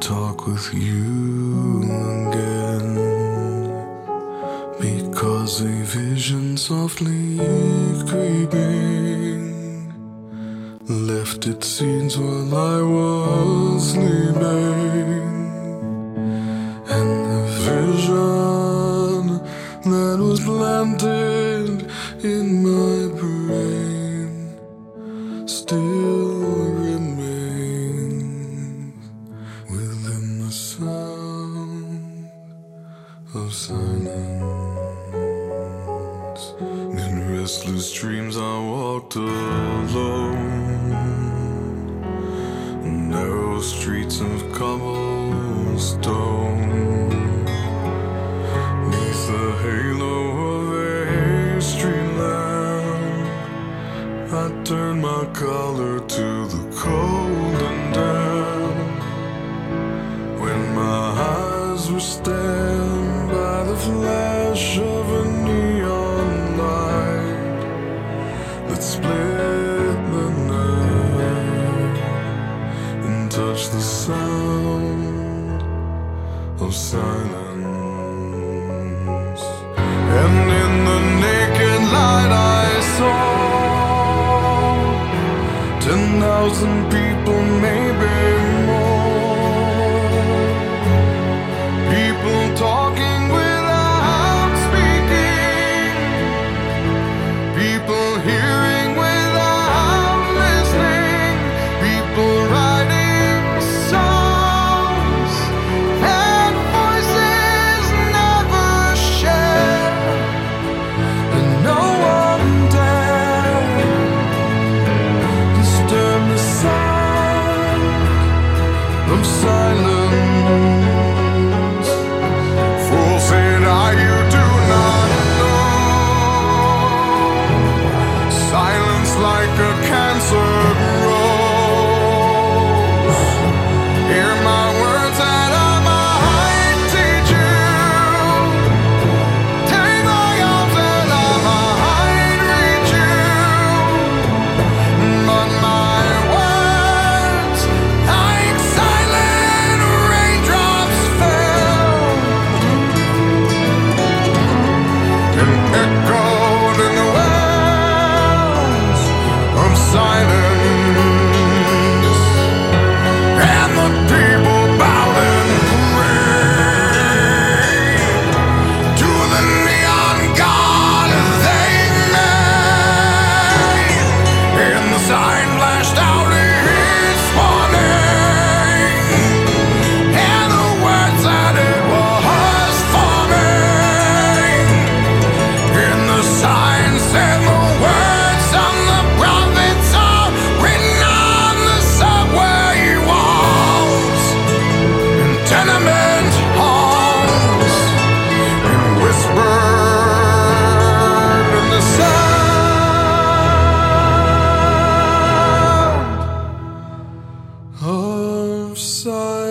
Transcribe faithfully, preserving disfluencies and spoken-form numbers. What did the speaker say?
talk with you again, because a vision softly creeping left its seeds while I was sleeping, and the vision that was planted in my brain still remains within the sound of silence. In restless dreams I walked alone, narrow streets of cobblestone, neath the halo of a street lamp. I turned my collar to the cold and damp, when my eyes were stabbed by the flash of a neon light that split the night and touched the sound of silence. And in the naked light I saw ten thousand people, maybe more, people talking without speaking, people hearing without listening, people writing songs that voices never share, and no one dared disturb the sound of silence. Fool, said I, you do not know. Silence like a cancer grows. Hear my words that I might teach you. Take my arms that I might reach you. But my words, like silent raindrops, fell and echoed in the wells of silence, and the people bowed and prayed to the neon god they made, and the sign flashed out its warning, and the words that it was forming, and the sign said the words on the prophets are written on the subway walls, in tenement halls, and whispered in the sound of silence.